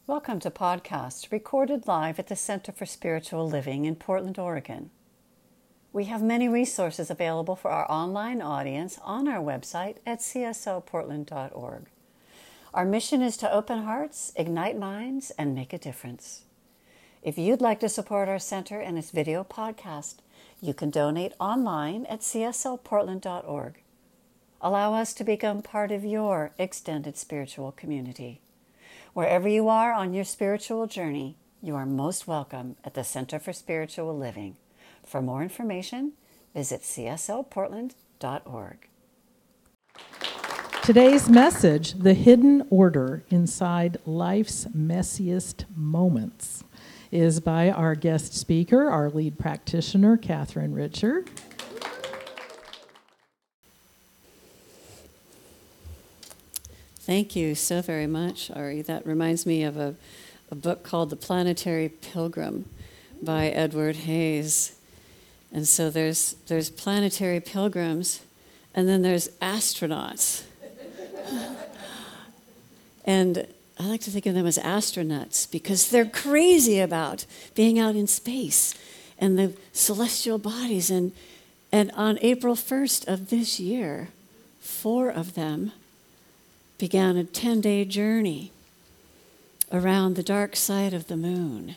Welcome to podcast recorded live at the Center for Spiritual Living in Portland, Oregon. We have many resources available for our online audience on our website at csoportland.org. Our mission is to open hearts, ignite minds, and make a difference. If you'd like to support our center and its video podcast, you can donate online at csoportland.org. Allow us to become part of your extended spiritual community. Wherever you are on your spiritual journey, you are most welcome at the Center for Spiritual Living. For more information, visit csoportland.org. Today's message, The Hidden Order Inside Life's Messiest Moments, is by our guest speaker, our lead practitioner, Catherine Richard. Thank you so very much, Ari. That reminds me of a book called The Planetary Pilgrim by Edward Hayes. And so there's planetary pilgrims, and then there's astronauts. And I like to think of them as astronauts because they're crazy about being out in space and the celestial bodies. And on April 1st of this year, 4 of them began a 10-day journey around the dark side of the moon.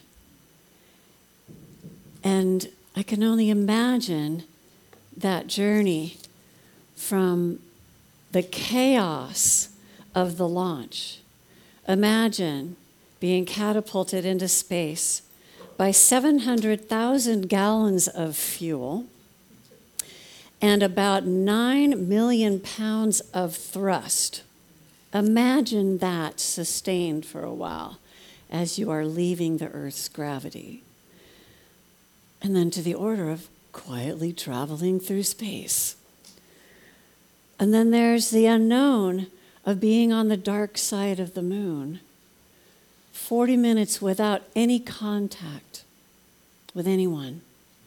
And I can only imagine that journey from the chaos of the launch. Imagine being catapulted into space by 700,000 gallons of fuel and about 9 million pounds of thrust. Imagine that sustained for a while as you are leaving the Earth's gravity. And then to the order of quietly traveling through space. And then there's the unknown of being on the dark side of the moon. 40 minutes without any contact with anyone.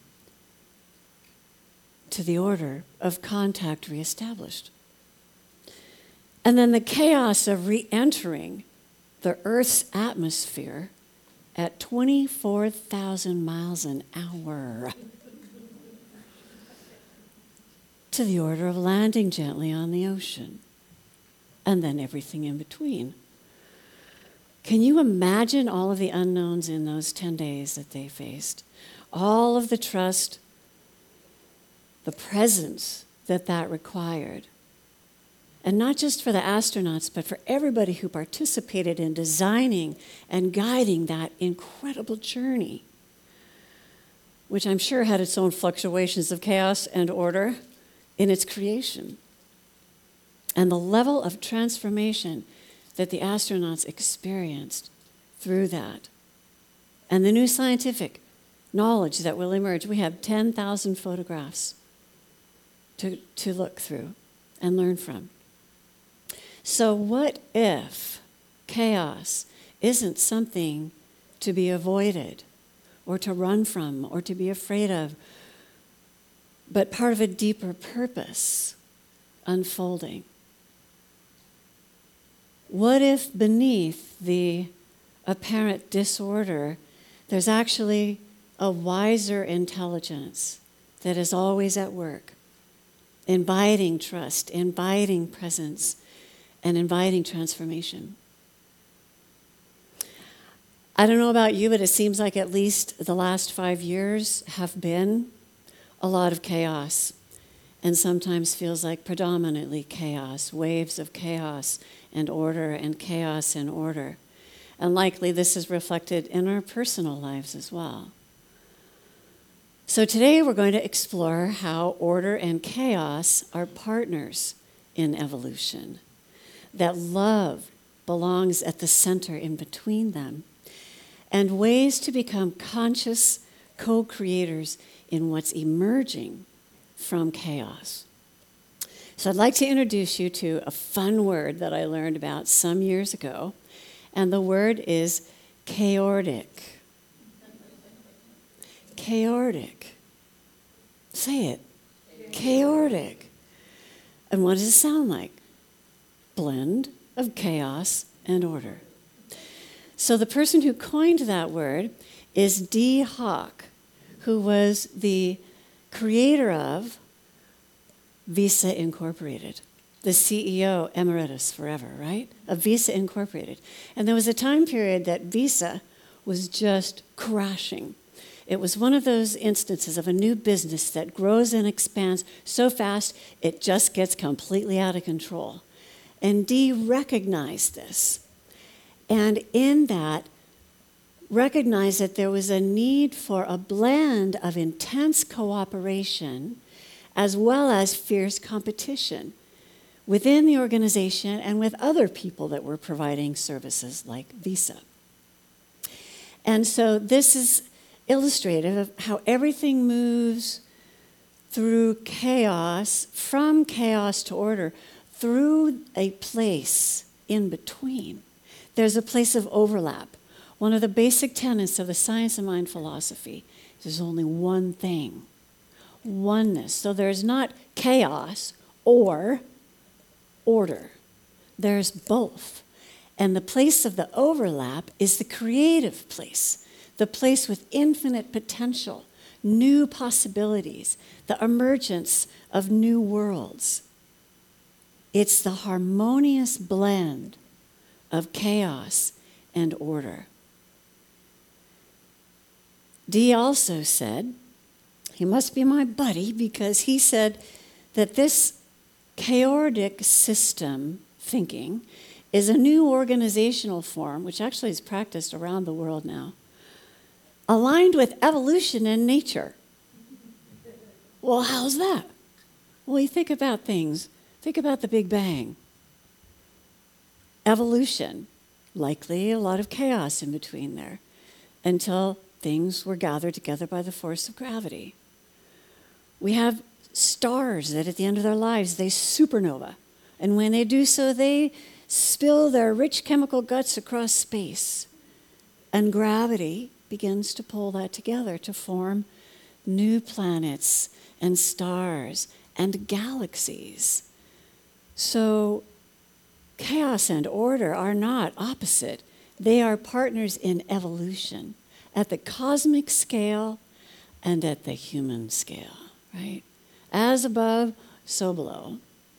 To the order of contact reestablished. And then the chaos of re-entering the Earth's atmosphere at 24,000 miles an hour. To the order of landing gently on the ocean. And then everything in between. Can you imagine all of the unknowns in those 10 days that they faced? All of the trust, the presence that required. And not just for the astronauts, but for everybody who participated in designing and guiding that incredible journey, which I'm sure had its own fluctuations of chaos and order in its creation. And the level of transformation that the astronauts experienced through that. And the new scientific knowledge that will emerge. We have 10,000 photographs to look through and learn from. So what if chaos isn't something to be avoided or to run from or to be afraid of, but part of a deeper purpose unfolding? What if beneath the apparent disorder, there's actually a wiser intelligence that is always at work, inviting trust, inviting presence, and inviting transformation? I don't know about you, but it seems like at least the last 5 years have been a lot of chaos, and sometimes feels like predominantly chaos, waves of chaos and order and chaos and order. And likely this is reflected in our personal lives as well. So today we're going to explore how order and chaos are partners in evolution, that love belongs at the center in between them, and ways to become conscious co-creators in what's emerging from chaos. So I'd like to introduce you to a fun word that I learned about some years ago, and the word is chaotic. Chaotic. Say it. Chaotic. And what does it sound like? Blend of chaos and order. So So the person who coined that word is Dee Hock, who was the creator of Visa Incorporated, the CEO emeritus forever, right, of Visa Incorporated. And there was a time period that Visa was just crashing. It was one of those instances of a new business that grows and expands so fast it just gets completely out of control. And Dee recognized this. And in that, recognized that there was a need for a blend of intense cooperation as well as fierce competition within the organization and with other people that were providing services like Visa. And so this is illustrative of how everything moves through chaos, from chaos to order, through a place in between. There's a place of overlap. One of the basic tenets of the science of mind philosophy is there's only one thing, oneness. So there's not chaos or order. There's both. And the place of the overlap is the creative place, the place with infinite potential, new possibilities, the emergence of new worlds. It's the harmonious blend of chaos and order. Dee also said, he must be my buddy, because he said that this chaotic system thinking is a new organizational form, which actually is practiced around the world now, aligned with evolution and nature. Well, how's that? Well, you think about things. Think about the Big Bang. Evolution, likely a lot of chaos in between there, until things were gathered together by the force of gravity. We have stars that at the end of their lives, they supernova. And when they do so, they spill their rich chemical guts across space. And gravity begins to pull that together to form new planets and stars and galaxies. So chaos and order are not opposite. They are partners in evolution at the cosmic scale and at the human scale, right? As above, so below.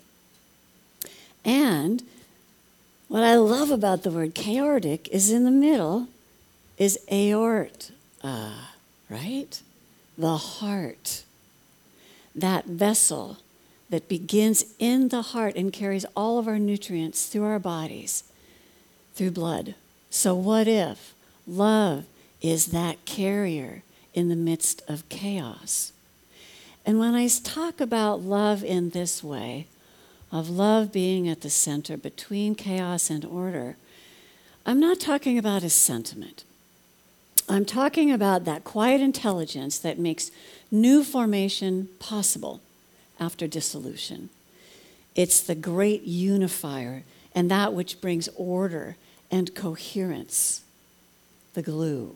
And what I love about the word chaotic is in the middle is aorta, right? The heart. That vessel that begins in the heart and carries all of our nutrients through our bodies, through blood. So what if love is that carrier in the midst of chaos? And when I talk about love in this way, of love being at the center between chaos and order, I'm not talking about a sentiment. I'm talking about that quiet intelligence that makes new formation possible after dissolution. It's the great unifier and that which brings order and coherence, the glue.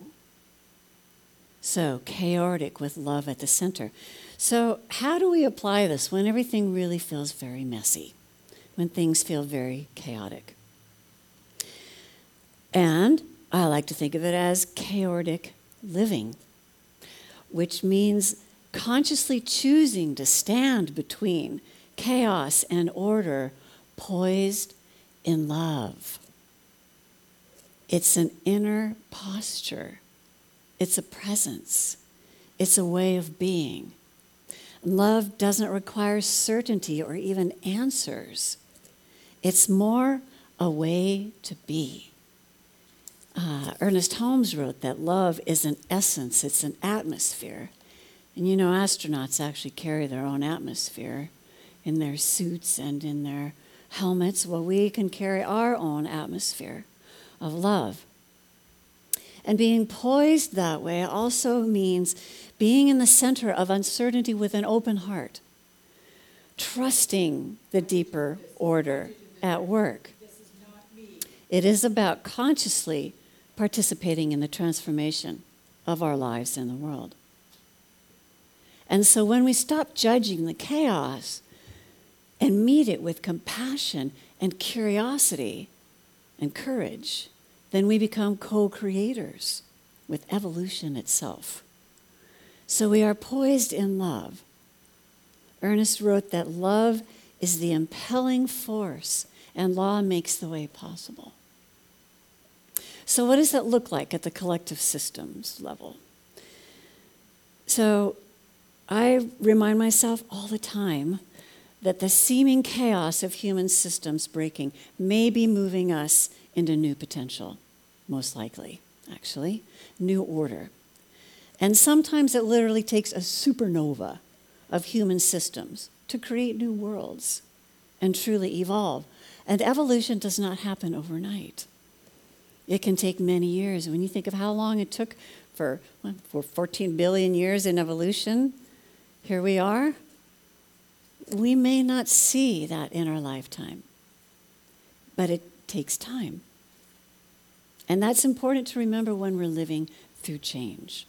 So chaotic with love at the center. So how do we apply this when everything really feels very messy, when things feel very chaotic? And I like to think of it as chaotic living, which means consciously choosing to stand between chaos and order, poised in love. It's an inner posture. It's a presence. It's a way of being. Love doesn't require certainty or even answers. It's more a way to be. Ernest Holmes wrote that love is an essence, it's an atmosphere. And you know, astronauts actually carry their own atmosphere in their suits and in their helmets. Well, we can carry our own atmosphere of love. And being poised that way also means being in the center of uncertainty with an open heart, trusting the deeper order at work. It is about consciously participating in the transformation of our lives and the world. And so when we stop judging the chaos and meet it with compassion and curiosity and courage, then we become co-creators with evolution itself. So we are poised in love. Ernest wrote that love is the impelling force, and law makes the way possible. So what does that look like at the collective systems level? So I remind myself all the time that the seeming chaos of human systems breaking may be moving us into new potential, most likely, actually, new order. And sometimes it literally takes a supernova of human systems to create new worlds and truly evolve. And evolution does not happen overnight. It can take many years. When you think of how long it took for 14 billion years in evolution, here we are. We may not see that in our lifetime, but it takes time. And that's important to remember when we're living through change.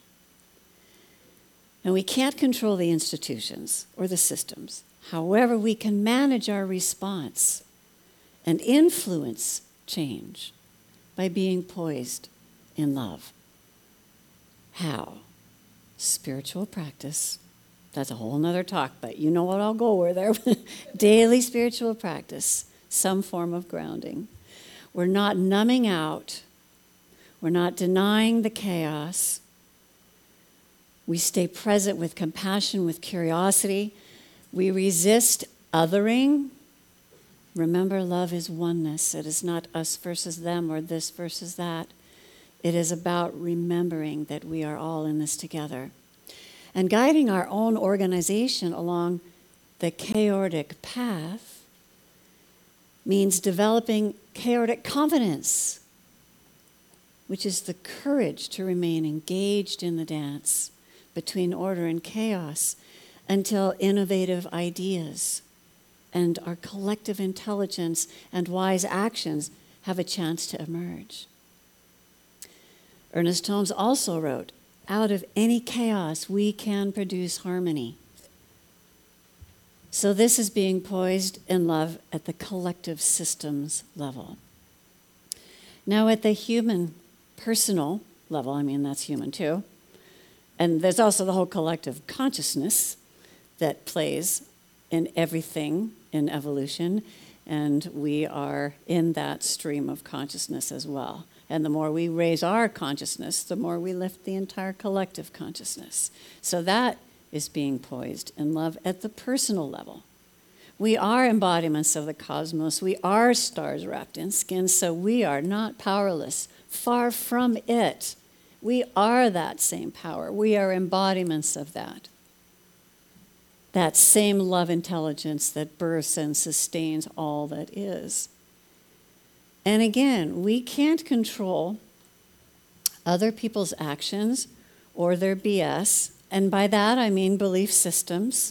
And we can't control the institutions or the systems. However, we can manage our response and influence change by being poised in love. How? Spiritual practice. That's a whole nother talk, but you know what I'll go there. Daily spiritual practice, some form of grounding. We're not numbing out. We're not denying the chaos. We stay present with compassion, with curiosity. We resist othering. Remember, love is oneness. It is not us versus them or this versus that. It is about remembering that we are all in this together. And guiding our own organization along the chaotic path means developing chaotic confidence, which is the courage to remain engaged in the dance between order and chaos until innovative ideas and our collective intelligence and wise actions have a chance to emerge. Ernest Holmes also wrote, out of any chaos, we can produce harmony. So this is being poised in love at the collective systems level. Now at the human, personal level, I mean, that's human too, and there's also the whole collective consciousness that plays in everything in evolution, and we are in that stream of consciousness as well. And the more we raise our consciousness, the more we lift the entire collective consciousness. So that is being poised in love at the personal level. We are embodiments of the cosmos. We are stars wrapped in skin, so we are not powerless. Far from it. We are that same power. We are embodiments of that. That same love intelligence that births and sustains all that is. And again, we can't control other people's actions or their BS, and by that I mean belief systems.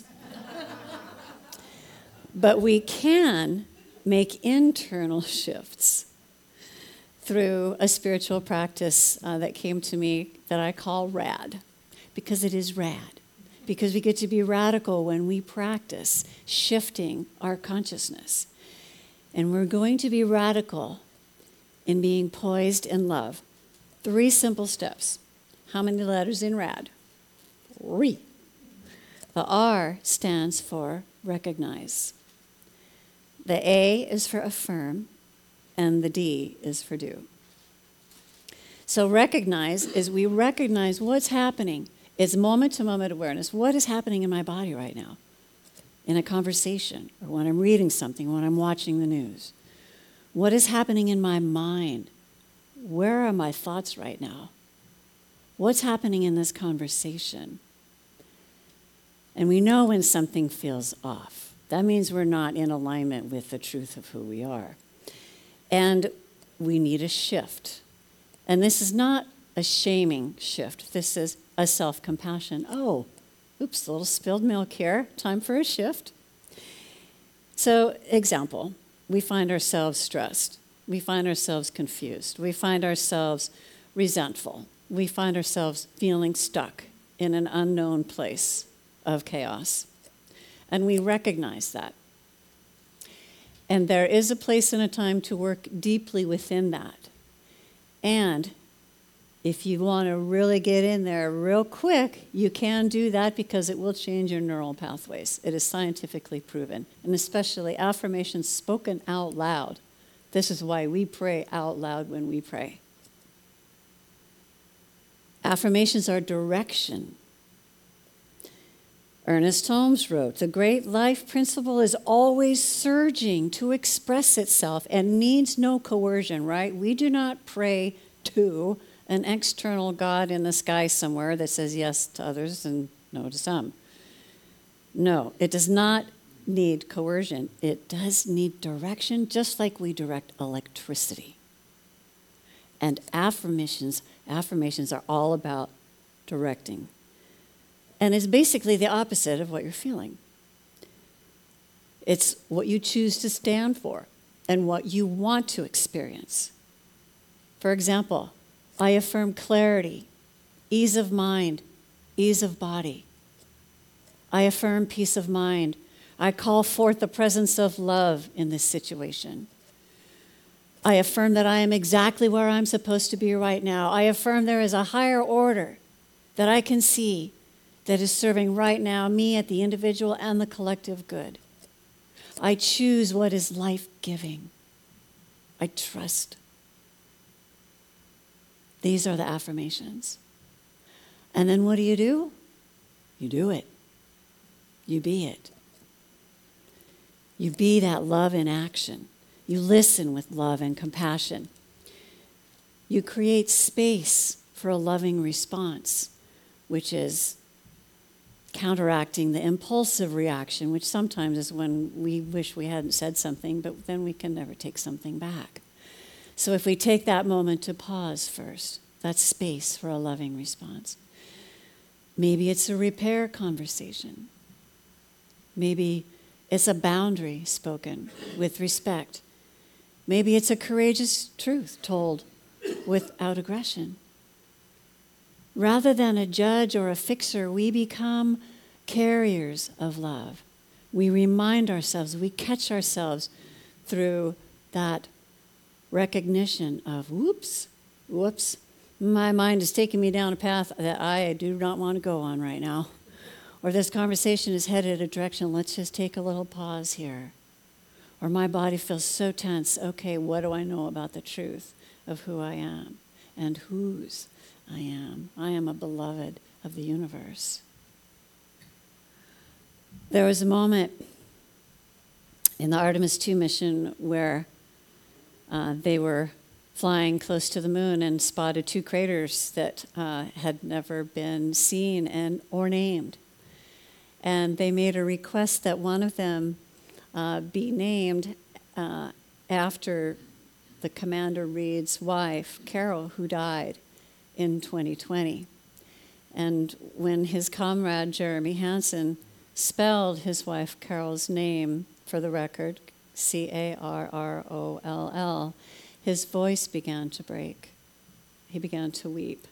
But we can make internal shifts through a spiritual practice that came to me that I call RAD, because it is rad. Because we get to be radical when we practice shifting our consciousness. And we're going to be radical in being poised in love. 3 simple steps. How many letters in RAD? 3. The R stands for recognize. The A is for affirm, and the D is for do. So recognize is we recognize what's happening. It's moment-to-moment awareness. What is happening in my body right now? In a conversation, or when I'm reading something, when I'm watching the news. What is happening in my mind? Where are my thoughts right now? What's happening in this conversation? And we know when something feels off. That means we're not in alignment with the truth of who we are. And we need a shift. And this is not a shaming shift. This is a self-compassion. Oh, oops, a little spilled milk here. Time for a shift. So, example, we find ourselves stressed. We find ourselves confused. We find ourselves resentful. We find ourselves feeling stuck in an unknown place of chaos. And we recognize that. And there is a place and a time to work deeply within that. And if you want to really get in there real quick, you can do that because it will change your neural pathways. It is scientifically proven, and especially affirmations spoken out loud. This is why we pray out loud when we pray. Affirmations are direction. Ernest Holmes wrote, "The great life principle is always surging to express itself and needs no coercion," right? We do not pray to an external God in the sky somewhere that says yes to others and no to some. No, it does not need coercion. It does need direction, just like we direct electricity. And affirmations are all about directing. And it's basically the opposite of what you're feeling. It's what you choose to stand for and what you want to experience. For example, I affirm clarity, ease of mind, ease of body. I affirm peace of mind. I call forth the presence of love in this situation. I affirm that I am exactly where I'm supposed to be right now. I affirm there is a higher order that I can see that is serving right now me at the individual and the collective good. I choose what is life-giving. I trust. These are the affirmations. And then what do? You do it. You be it. You be that love in action. You listen with love and compassion. You create space for a loving response, which is counteracting the impulsive reaction, which sometimes is when we wish we hadn't said something, but then we can never take something back. So if we take that moment to pause first, that's space for a loving response. Maybe it's a repair conversation. Maybe it's a boundary spoken with respect. Maybe it's a courageous truth told without aggression. Rather than a judge or a fixer, we become carriers of love. We remind ourselves, we catch ourselves through that recognition of, whoops, my mind is taking me down a path that I do not want to go on right now. Or this conversation is headed a direction, let's just take a little pause here. Or my body feels so tense, okay, what do I know about the truth of who I am and whose I am? I am a beloved of the universe. There was a moment in the Artemis II mission where they were flying close to the moon and spotted 2 craters that had never been seen or named. And they made a request that one of them be named after the Commander Reed's wife, Carol, who died in 2020. And when his comrade, Jeremy Hansen, spelled his wife Carol's name for the record, Carroll, his voice began to break. He began to weep.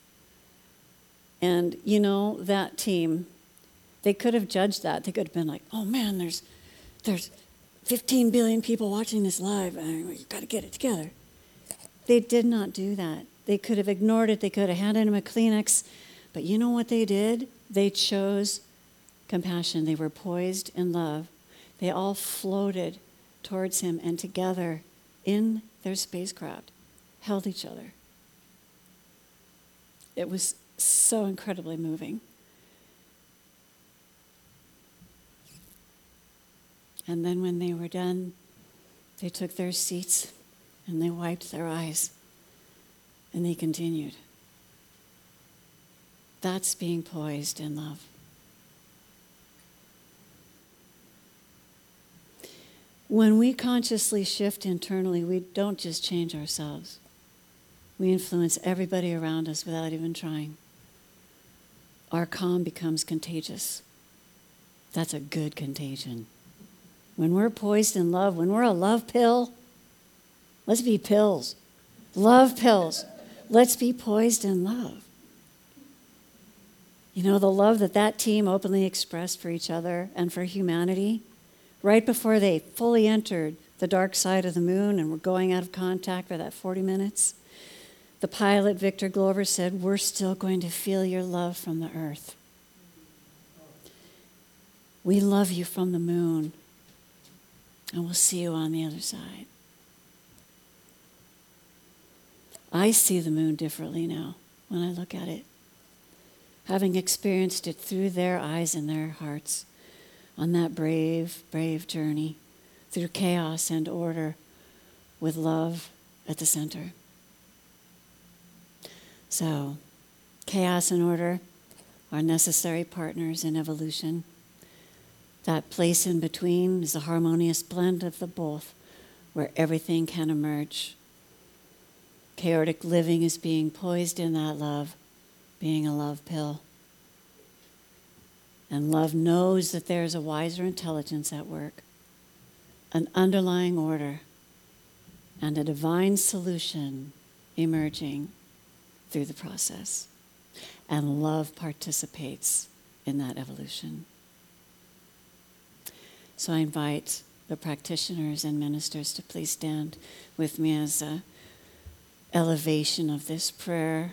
And, you know, that team, they could have judged that. They could have been like, oh man, there's 15 billion people watching this live. You've got to get it together. They did not do that. They could have ignored it. They could have handed him a Kleenex. But you know what they did? They chose compassion. They were poised in love. They all floated towards him and together in their spacecraft held each other. It was so incredibly moving. And then when they were done, they took their seats and they wiped their eyes and they continued. That's being poised in love. When we consciously shift internally, we don't just change ourselves. We influence everybody around us without even trying. Our calm becomes contagious. That's a good contagion. When we're poised in love, when we're a love pill, let's be pills. Love pills. Let's be poised in love. You know, the love that team openly expressed for each other and for humanity, right before they fully entered the dark side of the moon and were going out of contact for that 40 minutes, The pilot, Victor Glover, said, "We're still going to feel your love from the earth. We love you from the moon, and we'll see you on the other side." I see the moon differently now when I look at it, having experienced it through their eyes and their hearts on that brave, brave journey through chaos and order with love at the center. So, chaos and order are necessary partners in evolution. That place in between is a harmonious blend of the both, where everything can emerge. Chaotic living is being poised in that love, being a love pill. And love knows that there is a wiser intelligence at work, an underlying order, and a divine solution emerging through the process. And love participates in that evolution. So I invite the practitioners and ministers to please stand with me as an elevation of this prayer.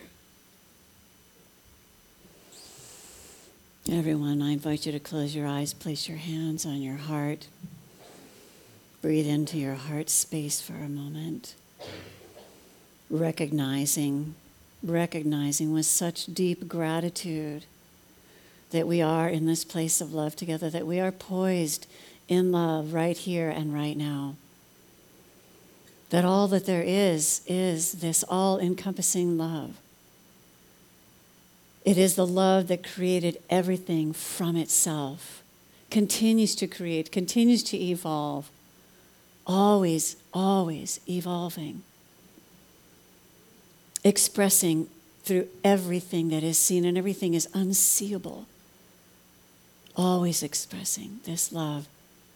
Everyone, I invite you to close your eyes, place your hands on your heart. Breathe into your heart space for a moment. Recognizing with such deep gratitude that we are in this place of love together, that we are poised in love right here and right now. That all that there is this all-encompassing love. It is the love that created everything from itself, continues to create, continues to evolve, always, always evolving, expressing through everything that is seen, and everything is unseeable, always expressing this love.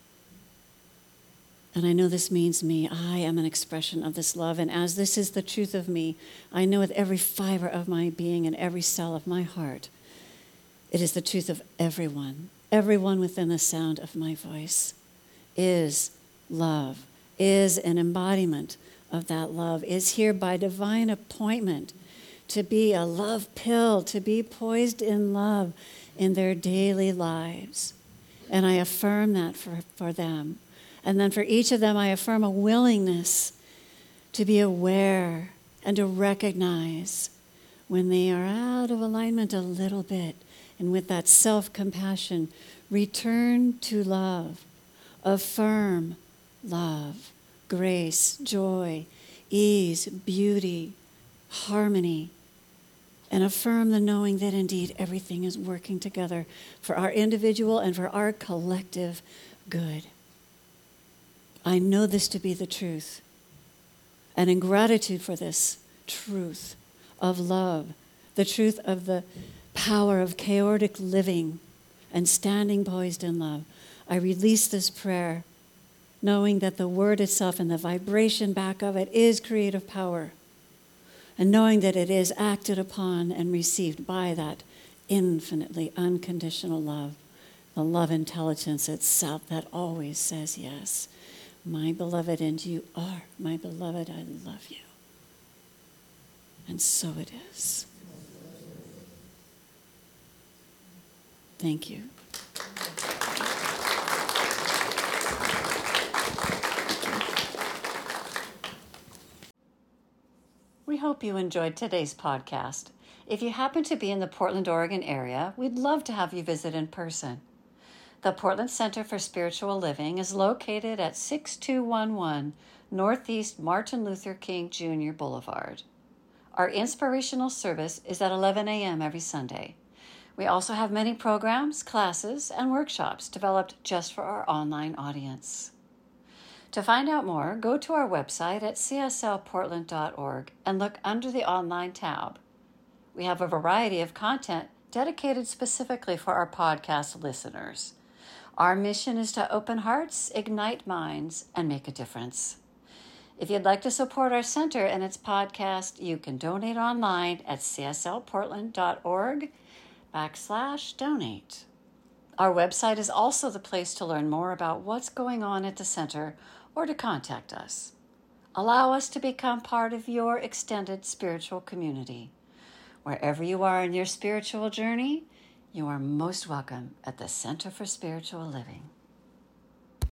And I know this means me. I am an expression of this love. And as this is the truth of me, I know with every fiber of my being and every cell of my heart, it is the truth of everyone. Everyone within the sound of my voice is love, is an embodiment of that love, is here by divine appointment to be a love pill, to be poised in love in their daily lives. And I affirm that for them. And then for each of them, I affirm a willingness to be aware and to recognize when they are out of alignment a little bit. And with that self-compassion, return to love. Affirm love, grace, joy, ease, beauty, harmony. And affirm the knowing that indeed everything is working together for our individual and for our collective good. I know this to be the truth. And in gratitude for this truth of love, the truth of the power of chaotic living and standing poised in love, I release this prayer, knowing that the word itself and the vibration back of it is creative power, and knowing that it is acted upon and received by that infinitely unconditional love, the love intelligence itself that always says yes. My beloved, and you are my beloved, I love you. And so it is. Thank you. We hope you enjoyed today's podcast. If you happen to be in the Portland, Oregon area, we'd love to have you visit in person. The Portland Center for Spiritual Living is located at 6211 Northeast Martin Luther King Jr. Boulevard. Our inspirational service is at 11 a.m. every Sunday. We also have many programs, classes, and workshops developed just for our online audience. To find out more, go to our website at cslportland.org and look under the online tab. We have a variety of content dedicated specifically for our podcast listeners. Our mission is to open hearts, ignite minds, and make a difference. If you'd like to support our center and its podcast, you can donate online at cslportland.org/donate. Our website is also the place to learn more about what's going on at the center or to contact us. Allow us to become part of your extended spiritual community. Wherever you are in your spiritual journey, you are most welcome at the Center for Spiritual Living.